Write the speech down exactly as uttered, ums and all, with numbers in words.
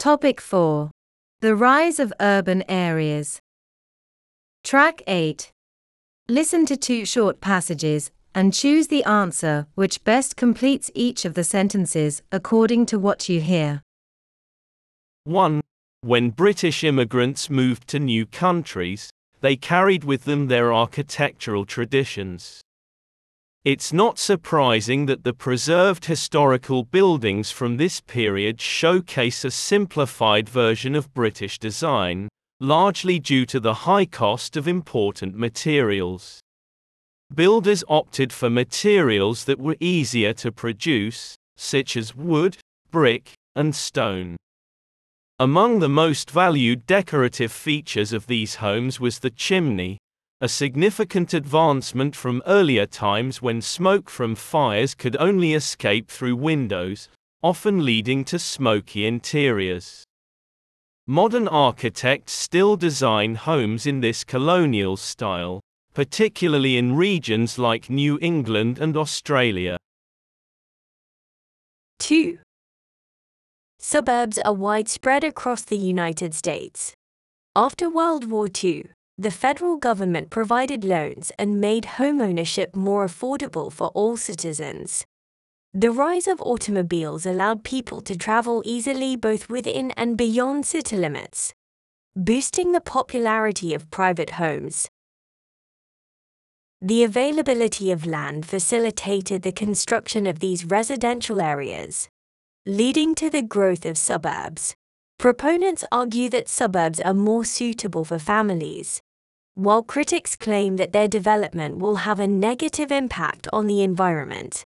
Topic four. The rise of urban areas. Track eight. Listen to two short passages and choose the answer which best completes each of the sentences according to what you hear. one. When British immigrants moved to new countries, they carried with them their architectural traditions. It's not surprising that the preserved historical buildings from this period showcase a simplified version of British design, largely due to the high cost of important materials. Builders opted for materials that were easier to produce, such as wood, brick, and stone. Among the most valued decorative features of these homes was the chimney, a significant advancement from earlier times when smoke from fires could only escape through windows, often leading to smoky interiors. Modern architects still design homes in this colonial style, particularly in regions like New England and Australia. two. Suburbs are widespread across the United States. After World War Two, the federal government provided loans and made homeownership more affordable for all citizens. The rise of automobiles allowed people to travel easily both within and beyond city limits, boosting the popularity of private homes. The availability of land facilitated the construction of these residential areas, leading to the growth of suburbs. Proponents argue that suburbs are more suitable for families, while critics claim that their development will have a negative impact on the environment.